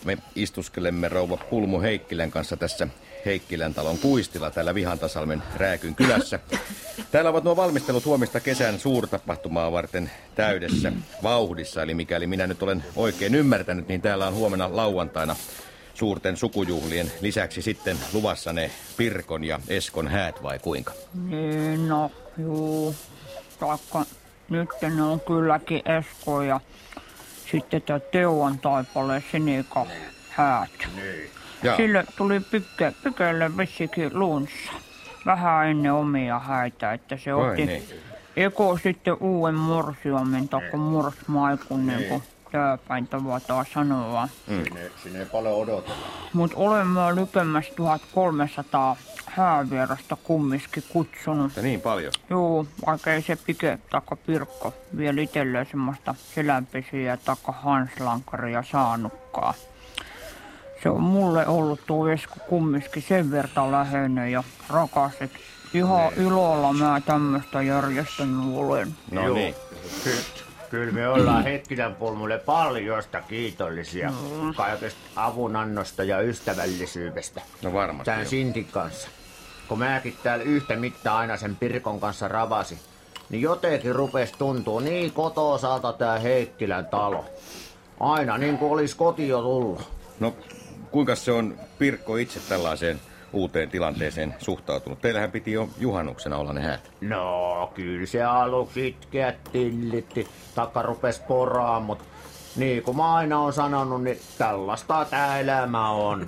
Me istuskelemme rouva Pulmu Heikkilän kanssa tässä Heikkilän talon kuistilla täällä Vihantasalmen Rääkyn kylässä. Täällä ovat nuo valmistelut huomista kesän suurtapahtumaa varten täydessä vauhdissa. Eli mikäli minä nyt olen oikein ymmärtänyt, niin täällä on huomenna lauantaina suurten sukujuhlien lisäksi sitten luvassa ne Pirkon ja Eskon häät vai kuinka? Niin, no juu. Taikka nyt ne on kylläkin Esko ja sitten tämä Teuvan taipaleen Sinikka häät. Niin. Sille tuli Pikelle vissikin lunssa. Vähän ennen omia häitä, että se otti niin. Eko sitten uuden morsiamen taikka morsmaikun, niin kuin tääpäin tavataan sanoa. Sinne ei paljon odotella. Mutta olemme lykemässä 1300 häävierasta kumminkin kutsunut. Ja niin paljon? Joo, vaikka ei se Pike taikka Pirkko vielä itselleen semmoista selänpesiä taikka hanslankaria saanutkaan. Se on mulle ollut tuo Esko kumminkin sen verran läheinen ja rakas, että ihan ilolla mä tämmöistä järjestänyt olen. No niin. Kyllä me ollaan Heikkilän Pulmulle paljosta kiitollisia kaikesta avunannosta ja ystävällisyydestä. No varmasti. Tän Sintin kanssa. Kun mäkin täällä yhtä mittaa aina sen Pirkon kanssa ravasi, niin jotenkin rupes tuntuu niin kotoisalta tää Heikkilän talo. Aina niin kuin olis kotio tullut. No kuinka se on Pirkko itse tällaiseen uuteen tilanteeseen suhtautunut? Teillähän piti jo juhannuksena olla ne häät. No, kyllä se aluksi itkeä tillitti, takka rupes poraan, mut niin kuin mä aina on sanonut, niin tällaista tää elämä on.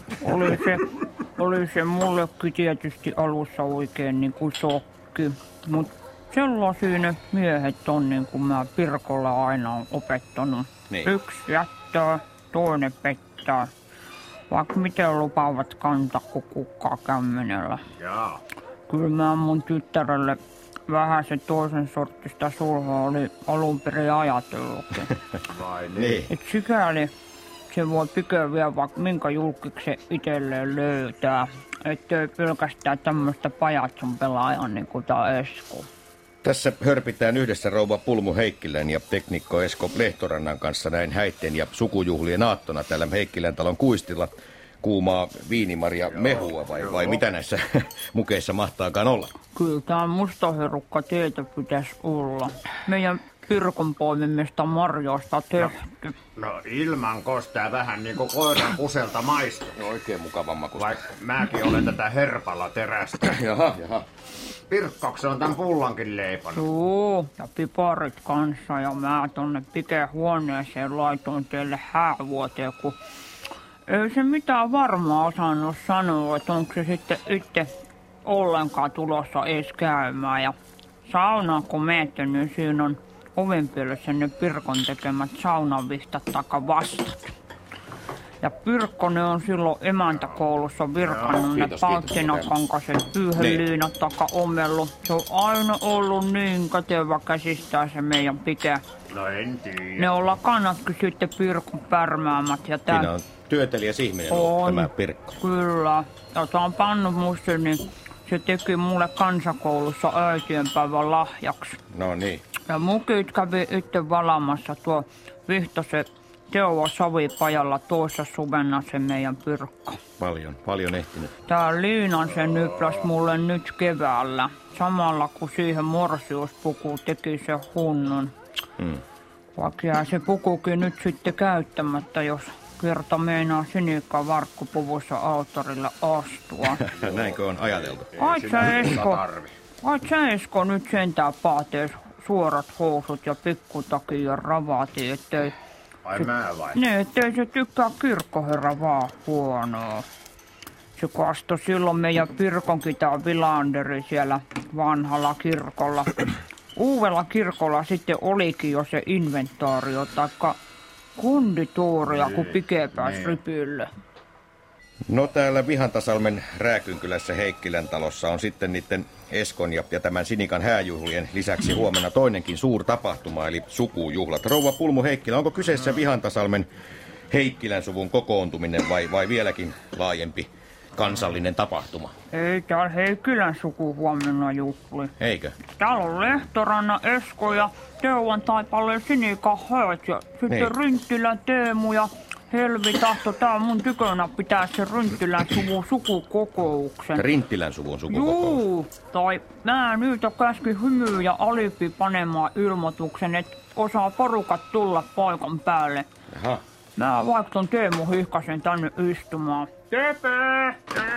Oli se mullekin tietysti alussa oikein niin kuin sokki, mut sellaisia ne miehet on niin kuin mä Pirkolla aina on opettanut. Niin. Yksi jättää, toinen pettää. Vaikka miten lupaavat kantaa kuin kukkaa kämmenellä. Jaa. Kyllä mä mun tyttärelle vähän se toisen sorttista sulhaa oli alun perin ajatellutkin. Vai niin? Niin. Et sikäli se voi Pike vielä vaikka minkä julkiksen itselleen löytää. Ettei pelkästään tämmöistä pajatson pelaajan niin kuin tää Esko. Tässä hörpitään yhdessä rouva Pulmu Heikkilän ja teknikko Esko Lehtorannan kanssa näin häitten ja sukujuhlien aattona täällä Heikkilän talon kuistilla. Kuumaa viinimaria mehua vai mitä näissä mukeissa mahtaakaan olla? Kyllä tää mustaherukka teitä pitäisi olla. Meidän Pirkon poimimista marjoista tehty. No ilman kostaa vähän niinku koiran kuselta maistuu. No, oikein mukavan makusta. Vaikka mäkin olen tätä herpalla terästä. Jaha. Pirkkoksi on tän pullankin leipannut. Joo, ja piparit kanssa ja mä tonne Piken huoneeseen laitoin teille häävuoteen, kun ei se mitään varmaa osannut sanoa, että onko se sitten itse ollenkaan tulossa edes käymään. Ja saunaan kun meette, niin siinä on ovenpielessä ne Pirkon tekemät saunavihtat taka vastat. Ja Pirkkonen on silloin emäntäkoulussa virkannut ne palttinakankaset pyyheliinat taka omellut. Se on aina ollut niin kätevä käsistään se meidän Pike. No en tiedä. Ne on lakanatkin sitten Pirkon pärmäämät. Ja Siinä on työtelijäs ihminen ollut tämä Pirkko. Kyllä. Ja tämä on pannut musta, niin se teki mulle kansakoulussa äitienpäivän lahjaksi. No niin. Ja mukit kävi itse valamassa tuo Vihtosen Teuvo Savipajalla toissa suvena se meidän Pirkko. Paljon ehtinyt. Tää Liinan se nypläs mulle nyt keväällä. Samalla kun siihen morsiuspuku teki se hunnun. Vaikka jää se pukukin nyt sitten käyttämättä, jos kerta meinaa Sinikka varkkupuvussa alttarille astua. Näinkö on ajateltu? Ai sä Esko nyt sentään paatees suorat housut ja pikkutakin ja ravati, ettei... Ai mä vai? Ne, ettei se tykkää kirkkoherra vaan huonoa. Se kastoi silloin meidän Pirkonkin tää Vilanderi siellä vanhalla kirkolla. Uudella kirkolla sitten olikin jo se inventaario taikka konditoria, kun Pike pääsi rypylle. No täällä Vihantasalmen Rääkynkylässä Heikkilän talossa on sitten niiden Eskon ja tämän Sinikan hääjuhlien lisäksi huomenna toinenkin suurtapahtuma, eli sukujuhlat. Rouva Pulmu Heikkilä, onko kyseessä Vihantasalmen Heikkilän suvun kokoontuminen vai vieläkin laajempi kansallinen tapahtuma? Ei täällä Heikkilän suku huomenna juhli. Eikö? Täällä on Lehtoranna, Esko ja Teuvan taipaleen Sinika häät ja sitten Niin. Rinttilän Teemu ja Helvi tahto tää mun tykönä pitää sen Rinttilän suvun sukukokouksen. Rinttilän suvun sukukokous? Juu, tai mä nyt käskin Hymy ja Alipi panemaan ilmoituksen, että osaa porukat tulla paikan päälle. Jaha. Mä vaikka Teemu Hihkasen tänne istumaan. Tepe!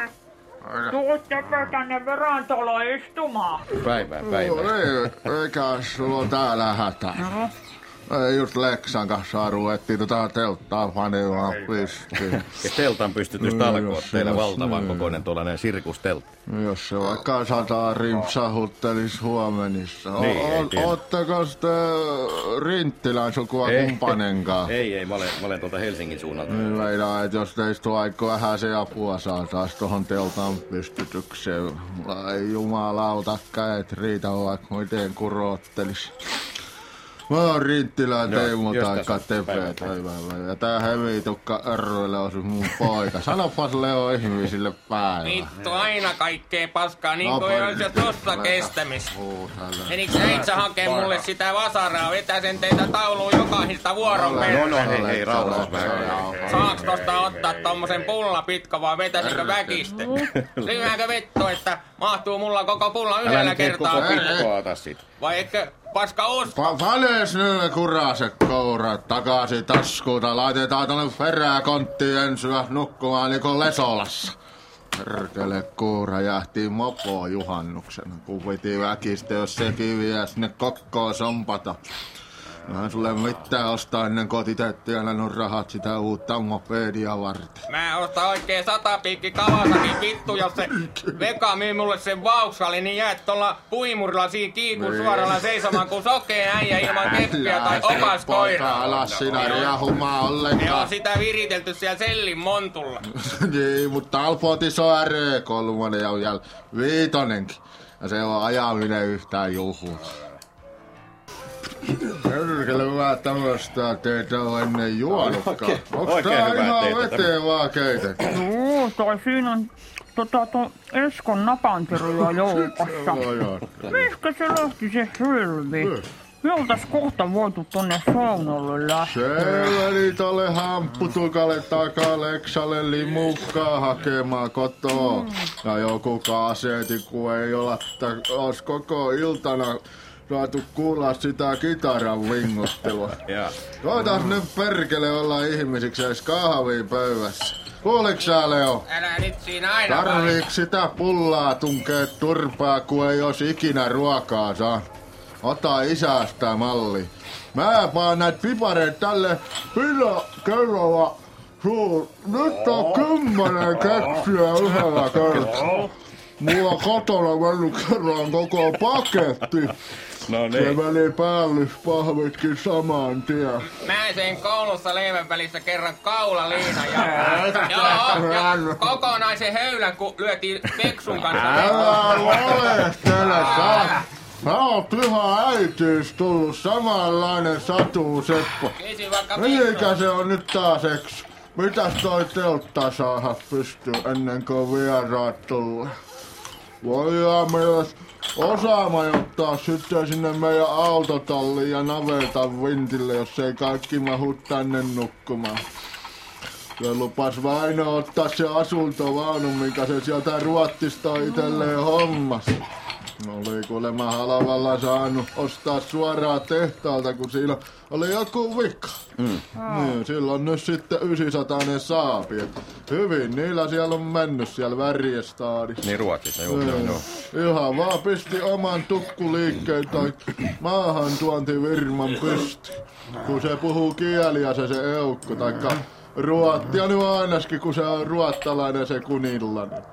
Tuu Tepe tänne verantolla istumaan. Päivää. Eikä sulla täällä hätä. No. Just Leksan kanssa ruvettiin telttaa panemaan pystyyn. Ja teltan pystytystalkoot teillä valtavan kokoinen tuollainen sirkusteltti. Jos se vaikka 100 rimpsahuttelis huomenissa. Ootteko te Rinttilän sukua kumppanenkaan? Ei, mä olen tuolta Helsingin suunnalta. Meidän, että jos teistä vaikka vähän se apua saataas tohon teltan pystytykseen. Ai jumalauta, käet riitä vaikka miten kurottelis. Mä oon Rinttilän Teemu taikka Tepe. Ja tää hevitukka Örrölle on mun poika. Sanopas Leo ihmisille päivä. Vittu aina kaikkea paskaa, niin kuin ei olisi jo tossa kestämis. Meniks äitsä hakee mulle sitä vasaraa? Vetäsen teitä tauluun jokaisesta vuoron perään. No hei, rauhoitus vähän. Saaks tosta ottaa tommosen pulla pitkä vai vetäisikö väkistä? Lyhäänkö vetto, että mahtuu mulla koko pulla yhdellä kertaa? Älä nyt koko pitkoa ota sit. Vai eikö paska usko? Vales nyt kuraset kourat takaisin taskuuta. Laitetaan tonne peräkonttiin ensyä nukkumaan niinku Lesolassa. Perkele kuura jähti mopoon juhannuksena, kun piti väkistä, jos se kiviä sinne kokkoon sompata. Mä en sulle mitään ostaa ennen kotiteettiä lennut rahat sitä uutta mopedia varten. Mä ostan oikein 100 piikki Kawasakin vittu, jos se Veka myy mulle sen Vauxhalli, niin jäät tuolla puimurilla siinä kiikun suoralla seisomaan kuin sokeen äijä ilman keppiä tai opaskoiraa. Älä sinä riahumaa Ne ollenkaan. on sitä viritelty siellä sellin montulla. Niin, mutta Alpotis on R3 ja vielä viitonenkin. Ja se on ajaminen yhtään juhlaa. Perkele hyvää tämmöstä teitä on ennen juonutkaan. Onks Oikein tää hyvää ihan teitä veteen vaan keitetty? Joo, tai siinä on Eskon napanteruja joukossa. Mihkä se lähti se Helvi? Me oltais kohta voitu tonne saunalle lähteä. Se veli tolle hampputukalle takaa Leksalle limukkaa hakemaan kotoa. Ja joku kasetti, kun ei olla, että ois koko iltana saatu kuulla sitä kitaran vinguttelua. Voitais nyt perkele olla ihmisiksi edes kahvia pöydässä. Kuuliks sä, Leo? Älä nyt siinä aina Tarviiks sitä pullaa tunkee turpaa, kun ei os ikinä ruokaa saa? Ota isästä malli. Mä paan näitä pipareita tälle kerralla suur. Nyt on 10 keksiä yhdellä kertaa. Mulla on kotona mennyt kerran koko paketti. No Se niin. meni päällyspahvitkin saman tien. Mä sen koulussa leivän välissä kerran kaulaliinan ja kokonaisen höylän, kun lyötiin Peksun kanssa. Älä valehtele, sä oot ihan äitiys tullut samanlainen Satu Seppo. Kysy vaikka Mikä se on nyt taas eks? Mitäs toi teltta saada pystyy ennen kuin vieraat tulee? Voidaan myös osaa majoittaa sitten sinne meidän autotalliin ja navetan vintille, jos ei kaikki mahu tänne nukkumaan. Se lupas Väinö ottaa se asuntovaunu, minkä se sieltä Ruotsista itselleen hommas. Oli kuulemma halvalla saanut ostaa suoraan tehtaalta, kun siinä oli joku vika. Niin, silloin nyt sitten 900 saapi. Hyvin niillä siellä on mennyt siellä Värjestadissa. Niin Ruotsissa, joo. Ihan vaan pisti oman tukkuliikkeen tai maahantuontivirman pysti. Kun se puhuu kieliä se eukko, taikka ruottia nyt ainakin, kun se on ruottalainen se kunillainen.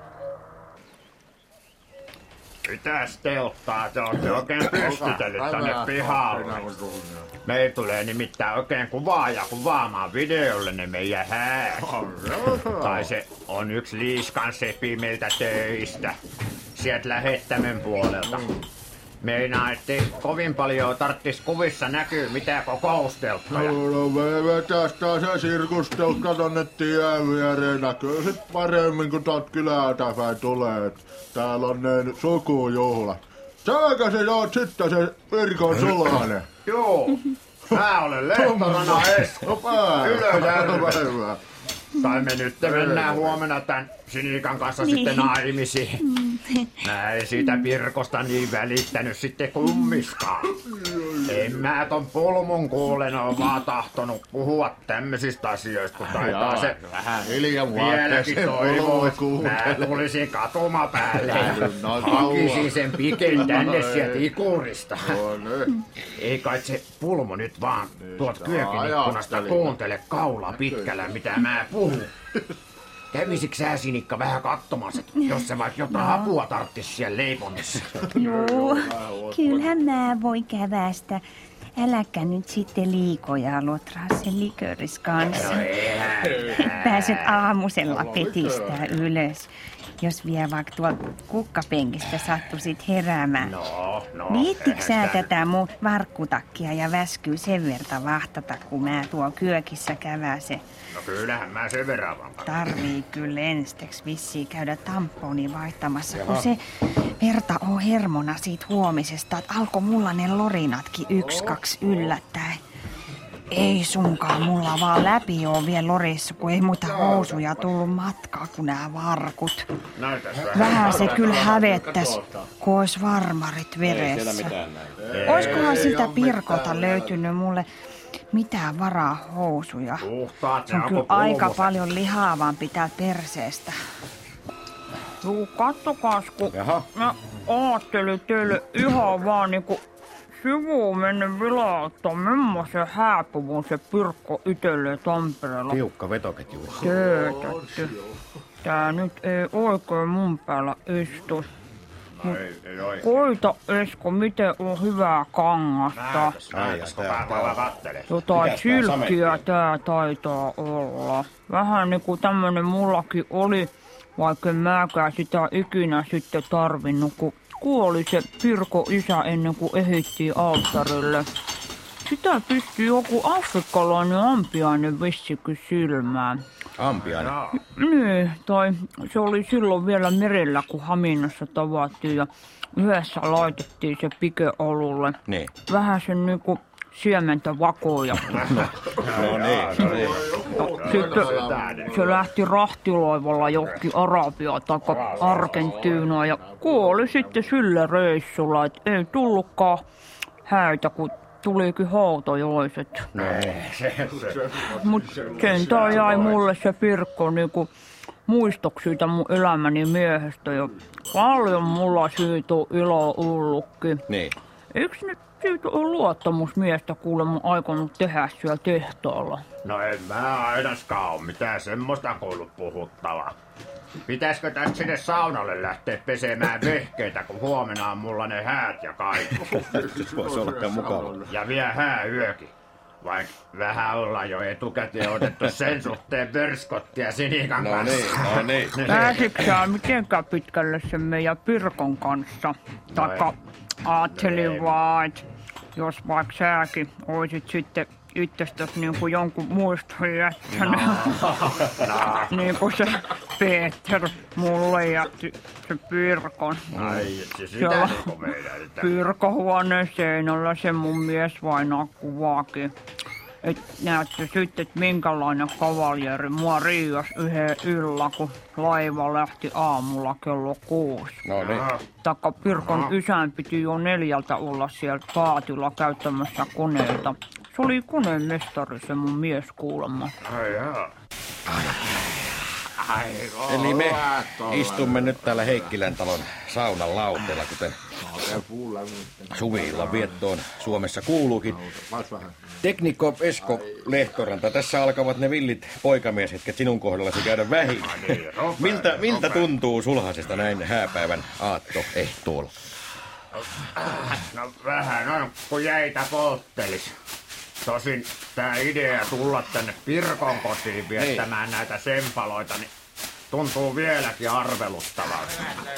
Mitäs telttaa te ootte oikein pystytellyt tänne pihalle? Meillä tulee nimittäin oikein kuvaaja kuvaamaan videolle ne meidän häät. Tai se on yksi Liiskan sepi meiltä töistä. Sieltä Lähettämön puolelta. Meinaa, ettei kovin paljon tarttis kuvissa näkyy mitään kokoustelttoja. No me vetäis taas se sirkusteltta tonne tien viereen. Näkyy sit paremmin kun tuot kylältä päin tulee. Täällä on ne sukujuhlat. Säkä se oot sitten se Virkon Sulanen? Joo, Mä olen Lehtorana Esko. Ylöjärvestä. Tai me nyt mennään huomenna tän Sinikan kanssa sitten naimisiin. Mä en siitä Pirkosta niin välittänyt sitten kummiskaan. En mä ton Pulmun kuulen oo vaan tahtonut puhua tämmöisistä asioista, kun taitaa se vähän hiljaa vieläkin toivoo. Mä tulisin katumapäälle ja hakisin sen Piken tänne sieltä Ikurista. Ei kai se Pulmu nyt vaan tuot kyökin ikkunasta kuuntele kaulaa pitkällä, mitä mä puhun. Kävisikö sä, Sinikka, vähän katsomassa, jos se vaikka jotain apua tarttis siellä leiponnissa? Joo, kyllähän mä voi kävästä. Äläkä nyt sitten liikoja lotraa sen liköris kanssa. Pääset aamusella petistää ylös, jos vielä vaikka tuolta kukkapenkistä sattuisit heräämään. Viittikö sä tätä mun varkkutakkia ja väskyy sen verta vahtata, kun mä tuo kyökissä käväsen? No kyllähän mä sen verran vaan. Tarvii kyllä ensiksi vissiin käydä tamponi vaihtamassa, kun se verta on hermona siitä huomisesta, että alkoi mulla ne lorinatkin 1-2 yllättäen. Ei sunkaan, mulla vaan läpi oo vielä lorissa, kun ei muita housuja tullut matkaa kuin nää varkut. Vähän se kyllä hävettäs, kun ois varmarit veressä. Oiskohan sitä Pirkolta löytynyt mulle mitään varaa housuja? Se on kyllä aika paljon lihaavampi täältä perseestä. Juu, kattokaas, kun mä ajattelin teille ihan vaan niinku sivuun mennä vilauttaa, millaisen hääpuvun se Pirkko itselleen Tampereella. Tiukka vetoketju. Teetätte. Tää nyt ei oikein mun päällä istu. Koita, Esko, miten on hyvää kangasta. Jotain silkkiä tää taitaa olla. Vähän niinku tämmönen mullakin oli, vaikka en mäkään sitä ikinä sitten tarvinnut, kun kuoli se Pirko isä ennen kuin ehittiin alttarille. Sitä pystyi joku afrikkalainen ampiainen vissikin silmään. Ampiainen? Niin, tai se oli silloin vielä merellä, kun Haminassa tavattiin ja yhdessä laitettiin se pikeolulle. Niin. Vähän sen niinku siementä vakoja. No niin. Sitten se lähti rahtiloivalla johonkin Arabiaan tai Argentiinaan ja kuoli sitten sillä reissulla, että ei tullutkaan häitä, kun tulikin hautajoiset. No Mut sentään jäi mulle se Pirkko niinku muistoksi siitä mun elämäni miehestä ja paljon mulla siitä on ilo ollutkin. Niin. Eiks nyt siitä on luottamusmiestä kuulemma aikonut tehdä siellä tehtaalla? No en mä ainakaan oo mitään semmoista kuullut puhuttavaa. Pitäisikö tästä sinne saunalle lähteä pesemään vehkeitä, kun huomenna on mulla ne häät ja kaikki? Voisi olla mukava. Ja vielä hääyökin. Vaikka vähän ollaan jo etukäteen otettu sen suhteen pörskottia Sinikan kanssa. No niin. Pääsitkö sä mitenkään pitkälle sen meidän Pirkon kanssa? Taka ajattelin vaan, että jos vaikka säkin oisit sitten itsestäsi niin kuin jonkun muiston jättänyt. Niin kuin se Peter mulle jätti se Pirkon. Ai, sitä niinku meidän. Pirkohuoneen seinällä se mun mies vainaa kuvaakin. Et näette sitten, että minkälainen kavaljeri mua riias yhden yllä, kun laiva lähti aamulla kello 6. No niin. Takka Pirkon isän piti jo 4 olla sieltä paatilla käyttämässä koneita. Se oli koneen mestari se mun mies kuulemma. Ai jaa. Eli me istumme nyt täällä Heikkilän talon saunan lauteella, kuten suvi-illan viettoon Suomessa kuuluukin. Teknikko Esko Lehtoranta, tässä alkavat ne villit poikamieshetket sinun kohdallasi käydä vähin. Miltä tuntuu sulhasesta näin hääpäivän aattoehtoolla? No vähän on, kun jäitä polttelis. Tosin tää idea tulla tänne Pirkon kotiin viettämään näitä sempaloita, niin tuntuu vieläkin arveluttavalta.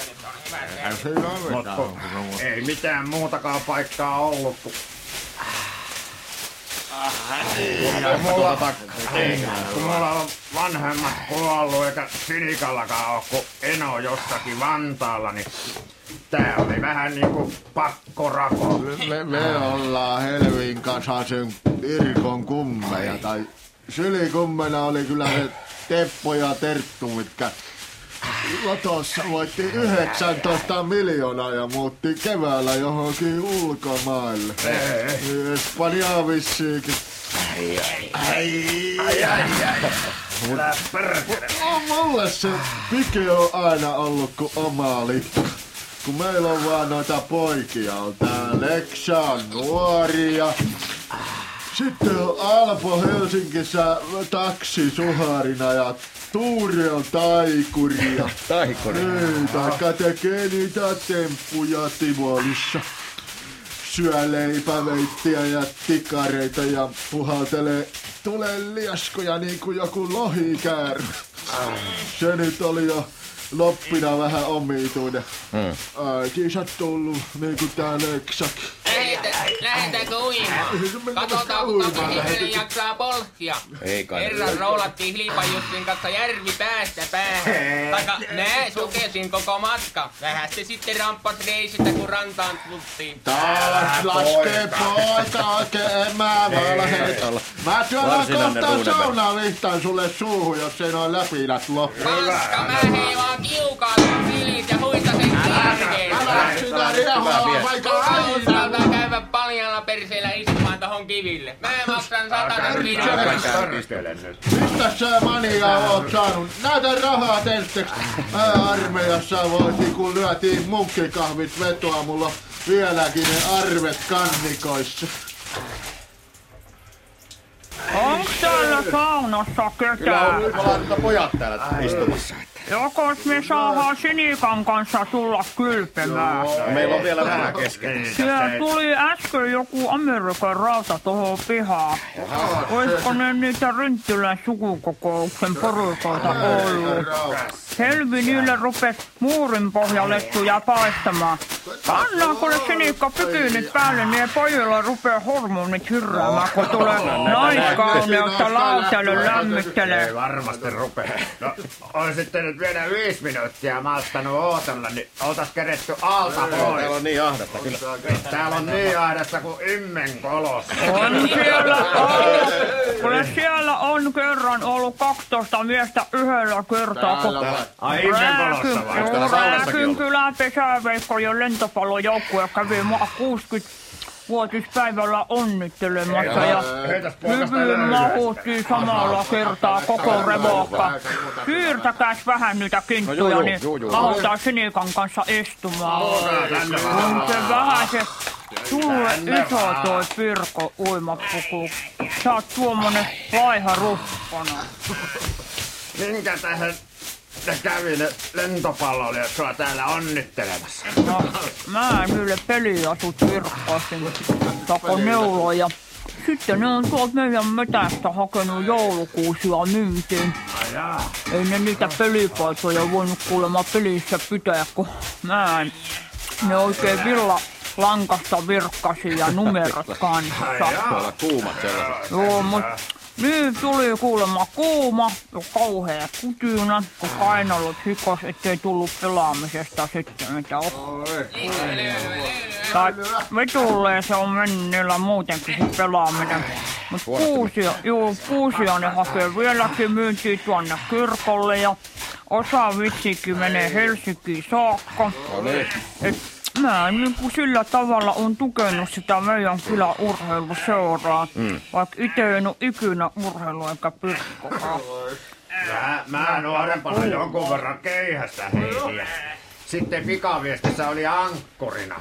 Mutta ei mitään muutakaan paikkaa ollut, kun Kun mulla on vanhemmat kuollut eikä Sinikallakaan oo, kun Eno jossakin Vantaalla, niin tää oli vähän niinku pakkorako. Me ollaan Helvin kanssa sen Irkon kummeja, tai sylikummena oli kyllä se Teppo ja Terttu, mitkä Lotossa voitti 19 miljoonaa ja muutti keväällä johonkin ulkomaille. Espanjaa vissiinkin. Mulle se Pike on aina ollut kuin oma lippu. Kun meillä on vaan noita poikia, on tää Leksa on nuoria. Sitten on Alpo Helsingissä taksisuharina ja Tuuri on taikuria. Taikuri. Taikka tekee niitä temppuja Tivolissa. Syö leipäveittiä ja tikareita ja puhaltelee tulee lieskoja niin kuin joku lohikäärö. Se nyt oli jo loppina vähän omituinen. Äiti sä tullut niin kuin tää Leksakin. Lähetäänkö uimaan? Katsotaan, kuka ihminen jaksaa polkia. Ei kai. Kerran roulattiin Hilipajussin kanssa järvi päästä päähän. Taika nää sukelsin koko matka. Vähän se sitten ramppas reisistä, kun rantaan tultiin. Taas laskee poika oikein emää valheet. Mä tuolla kohtaan saunavihtaan sulle suuhun, jos ei noin läpinät loppu. Paska, mä heivaan kiukaan silit ja huitasen kirkeen. Älä sitä riehua vaikka aina. Uskaltaa käydä paljalla perseellä istumaan tohon kiville. Mä maksan 100 viroa. Mistä sä mania oot saanut? Näytä rahaa testeks. Mä armeijassa voitin, kun lyötiin munkkikahvit vetoa. Mulla on vieläkin ne arvet kannikoissa. Onks täällä saunassa ketään? Kyllä on pojat täällä istumassa. Jokos me saadaan Sinikan kanssa tulla kylpemään? Meillä on vielä vähän kesken. Siellä tuli äsken joku Amerikan rauta tohon pihaan. Oisko ne niitä Rynttylän sukukokouksen porukoita ollut? Helvi niille rupes muurin pohjalettuja paistamaan. Pannaanko ne Sinikka pykyynit päälle, niin pojilla rupee hormonit hyrräämään, kun tulee naiskauneutta lautelle lämmittelee. Ei varmasti rupee. No, on sitten nyt vielä 5 minuuttia malttanut ootella, niin oltais keretty alta pois. Täällä on niin ahdasta kyllä. Täällä on niin ahdasta kuin immenkolossa. On siellä ollut. Kuule siellä on kerran ollut 12 miestä yhdellä kertaa, kun Ai immenkolossa vai? Rääkyn kylän pesäveikko ja lentopallojoukkue kävi mua 60-vuotispäivällä onnittelemassa ja hyvin mahuttiin samalla kertaa koko revohka. Siirtäkääs vähän niitä kinttuja, niin mahutaan Sinikan kanssa istumaan. On se vähän se sulle iso toi Pirko uimapuku. Sä oot tuommoinen laiha ruppana. Minkä tähän ne kävi ne lentopalloilijat sua täällä onnittelemassa? No, mä niille peliasut virkkasin tako neuloja. Sitten ne on tuolta meidän metästä hakenut joulukuusia myyntiin. Ei ne niitä pelipaitoja voinut kuulemma pelissä pitää, kun mä en ne oikein villalankasta virkkasin ja numerot kanssa. Tuolla kuumat sellaiset. Joo, mut niin tuli kuulemma kuuma ja kauhea kutyynä, kun kainalot hikos, ettei tullut pelaamisesta sitten mitä tai vetulleen se on mennyt niillä muutenkin se pelaaminen. Mut kuusia ne hakee vieläkin myyntiin tuonne kirkolle ja osa vissikin menee Helsinkiin saakka. Et mä niinku sillä tavalla on tukenut sitä meidän kylän urheiluseuraa, vaikka ite en oo ikinä urheilu eikä Pirkkokaan. Mä nuorempana jonkun verran keihästä heitin. Sitten pikaviestissä oli ankkurina.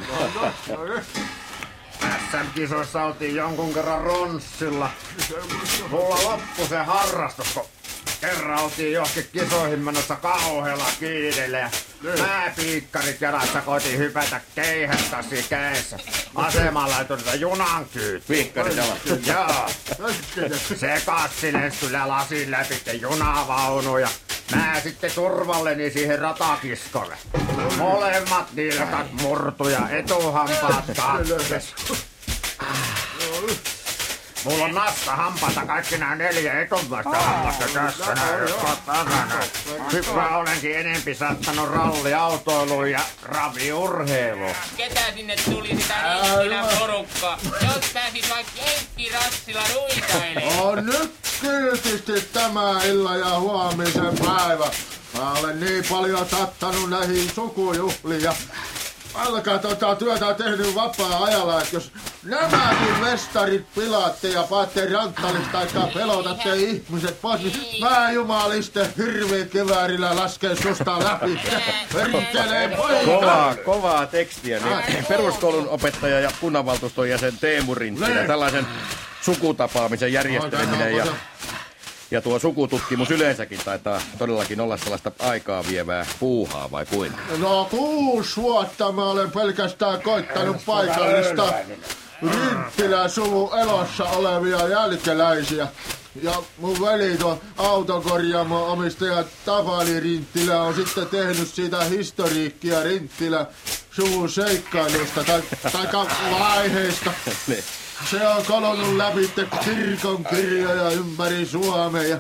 SM-kisoissa oltiin jonkun kerran ronssilla. Mulla loppui se harrastus, kun kerran oltiin johonkin kisoihin menossa kauhealla kiireellä ja määpiikkarit jalassa koitin hypätä keihästassi kädessä. Asemalla ei tullut junan kyyti. Piikkarit jalassa. Joo. Sekassin kyllä lasin läpi junavaunu ja mä sitten turvalleni siihen ratakiskolle. Molemmat nilkat murtu ja etuhampaat katkes. Mulla on naskahampaita kaikki nämä 4 etummaista hammasta tässä näin, jotka takana. Mä olenkin enempi sattanut ralliautoiluun ja raviurheiluun. Ketä sinne tuli sitä Riittilän porukkaa? Jos pääsis vaikka jenkkirassilla ruitailemaan. On nyt kiltisti tämä illa ja huomisen päivä. Mä olen niin paljon sattanut näihin sukujuhliin ja alkaa työtä tehnyt vapaa-ajalla, että jos nämäkin mestarit pilaatte ja paatte ranttalista tai pelotatte ihmiset pois, niin mä jumaliste hirvikiväärillä laskee susta läpi. Perkeleen poika! Kovaa tekstiä. Niin peruskoulun opettaja ja kunnanvaltuuston jäsen Teemu Rinttilä. Tällaisen sukutapaamisen järjesteleminen ja tuo sukututkimus yleensäkin taitaa todellakin olla sellaista aikaa vievää puuhaa, vai kuin? No 6 vuotta mä olen pelkästään koittanut paikallista Rinttilän suvun elossa olevia jälkeläisiä. Ja mun veli tuo autokorjaamon omistaja Tapani Rinttilä on sitten tehnyt siitä historiikkia Rinttilän suvun seikkailusta tai vaiheista. Se on kolonnut läpi kirkon kirjoja ympäri Suomea.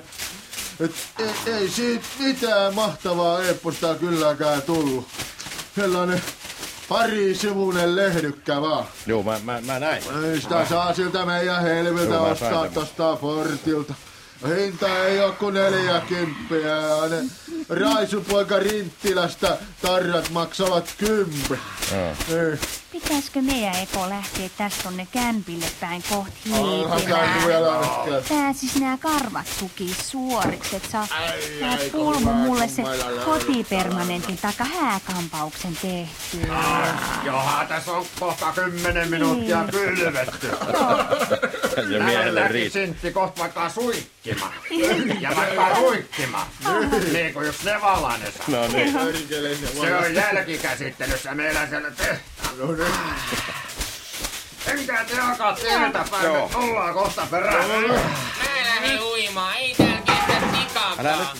Ei siitä mitään mahtavaa epposta kylläkään tullut. Sellainen parisivuinen lehdykkä vaan. Joo, mä näin. Sitä saa siltä meidän helviltä ostaa tosta Fortilta. Hinta ei oo kuin 40 ja ne Raisupoika Rinttilästä tarrat maksavat 10. Pitäisikö meidän Eko lähteä tästä tonne kämpille päin kohti Heikkilää? Pääsis nää karvat sukii suoriksi, et saa Pulmu mulle se kotipermanentin taikka hääkampauksen tehtyä. Johan tässä on kohta 10 minuuttia kylvetty. Ja miehelle riittää. Sintti kohta vaikka suikkimaan. Ja vaikka ruikkimaan. Niin kuin just Nevalainen saa. No niin. Se on jälkikäsittelyssä meillä siellä tehtävä. Enkä te alkaa teiltä päin, ollaan kohta perään. Mä lähden uimaan, ei täällä kestä sikaakaan. Älä nyt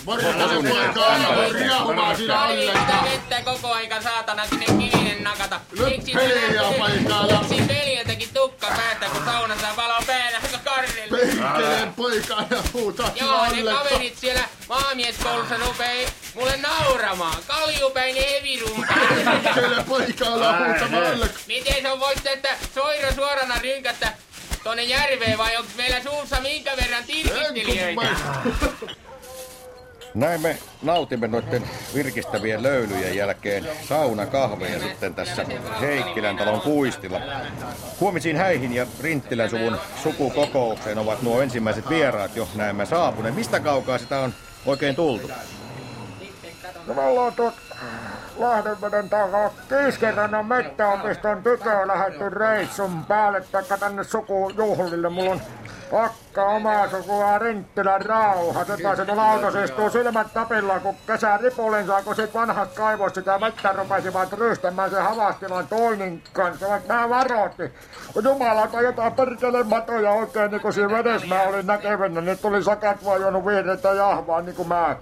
Sitä vettä koko aika saatana sinne kivinen nakata. Miksi veljeltäkin tukka päästä, kun saunassa valoo päällä karrille? Perkeleen poika ja huutaa Joo, ne kaverit siellä maamieskoulussa rupee mulle nauramaan. Kaljupäinen hevirumpa. Perkeleen poika ja huutamaan. Miten se on voisi tästä soira suorana rynkästä tonne järveen vai onks meillä suussa minkä verran tirkittelijöitä? Näin me nautimme noitten virkistävien löylyjen jälkeen saunakahveja sitten tässä Heikkilän talon kuistilla. Huomisiin häihin ja Rinttilän suvun sukukokoukseen ovat nuo ensimmäiset vieraat jo näemme saapuneet. Mistä kaukaa sitä on oikein tultu? No me ollaan tuot Lahdenveden takaa Kiiskerannan mettäopiston tyköä lähdetty reissun päälle taikka tänne sukujuhlille. Mulla on pakka omaa sukua Rinttilän Rauha. Se taisi tuolla autossa istuu silmät tapilla, kun kesän ripulin saa, kun sit vanhat kaivoista sitä mettään rupesivat rystämään sen Havastilan toinin kanssa. Vaikka mä varoitin, kun jumalauta jotain perkeleen matoja oikein niin kuin siinä vedessä mä olin näkevinä, niin tuli sakat vaan juonut vihreitä jahvaa niin kuin mä.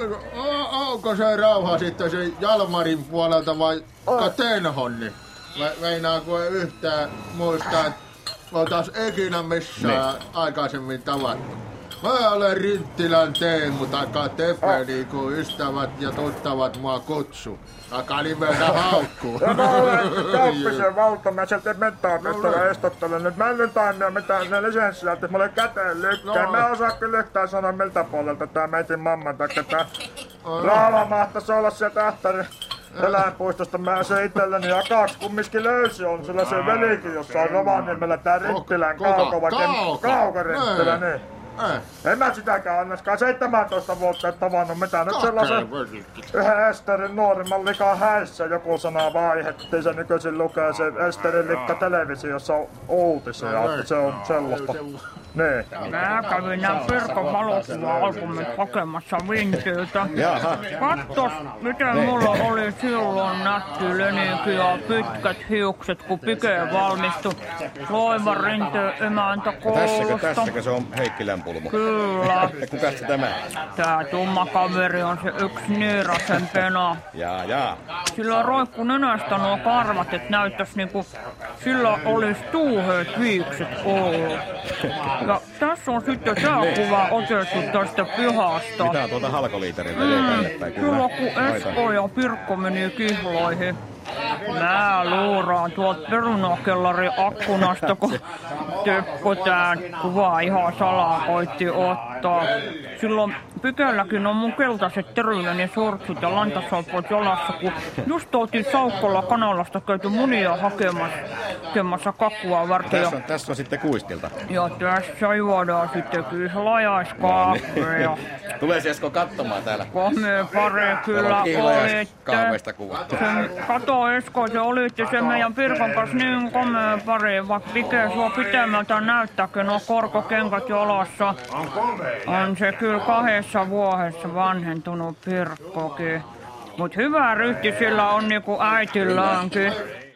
Onko se Rauha sitten se Jalmarin puolelta vai Tenhonni? Meinaanko yhtään muistaa, että oltais ikinä missään aikaisemmin tavattu? Mä olen Rinttilän Teemu taikka Tepe, niin kuin ystävät ja tuttavat mua kutsu. Aika nimeltä haukkuu. Ja mä olen Kauppisen Valto, mä sieltä mettäopistolla estottelen nyt. Mä en nyt aina mitään ne lisenssiä, että mulle käteen lykkää. Mä osaan kyllä yhtään sanoa miltä puolelta tää meitin mamman takia tää Raava mahtais olla sieltä Ähtärin eläinpuistosta. Mä se itselleni ja kaksi kumminkin löysi on sillä se velikin jossain Rovaniemellä tää Rinttilän Kauko Rinttilä, niin. En mä sitäkään annaskaan 17 vuotta tavannut mitään. Nyt sellaisen yhden Esterin nuorimman likan häissä joku sana vaihettiin. Se nykyisin lukee se Esterin likka televisiossa uutisia. Se on sellaista. Niin. Mä kävin nää Pirkon valokuva-albumit hakemassa Vintiltä. Kattos, miten mulla oli silloin nätti leninki ja pitkät hiukset, kun Pike valmistui Loivan Rinteen koulusta. Tässäkö se on Heikkilän Pulmu? Kyllä. Kukas se tämä? Tää tumma kaveri on se yksi Niirasen pena. Jaa. Sillä roikku nenästä nuo karvat, et näyttäis niinku sillä olis tuuheet viikset ollut. Ja tässä on sitten tää kuva otettu tästä pihasta. Mitä on tuolta halkoliiteriltä tänne päin? Kyllä kun Esko ja Pirkko meni kihloihin. Mä luuraan tuolta perunakellarin akkunasta, kun Teppo tän kuvaa ihan salaa koitti ottaa. Silloin Pykälläkin on mun keltaiset Terylänen sortsut ja lantasolpot jalassa, kun just oltiin Saukkola kanalasta käyty munia hakemassa kakkua varten. Tässä on sitten Kuistilta. Ja tässä juodaan sitten kyllä lajaiskahveja. Tulee Esko katsomaan täällä. Komea pare kyllä olitte. Kahveista kuva. Kato Esko, se olitte sen meidän Pirkon kanssa niin komea pare, vaikka pikee sua pitemmältä näyttääkin nuo korkokengät jalassa. On se kyllä 2 vuodessa vanhentunut Pirkkokin. Mut hyvä ryhti sillä on niinku äitilläänkin.